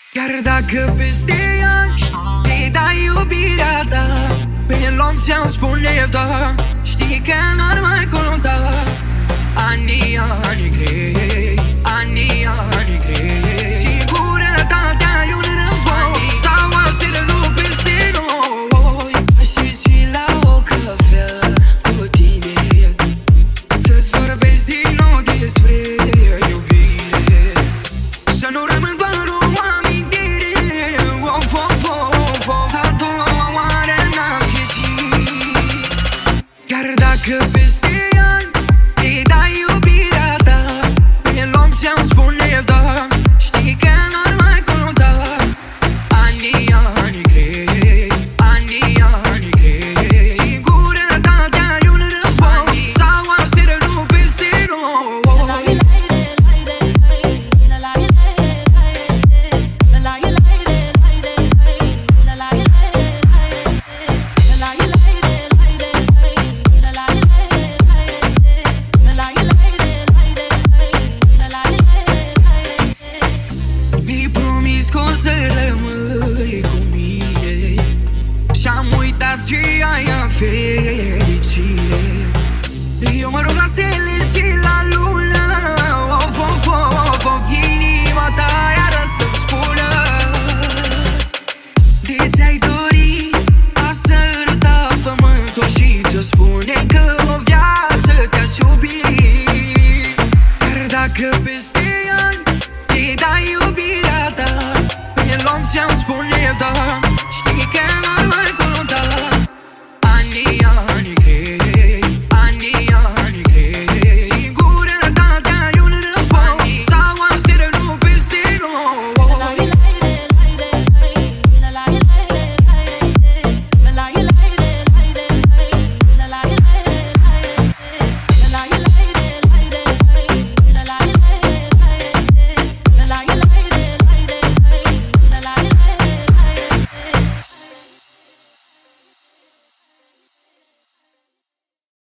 Chiar dacă peste ani îi dai iubirea ta, pe loc ți-am spune da, știi că n-ar mai conta. Anii, ani grei, anii, ani grei.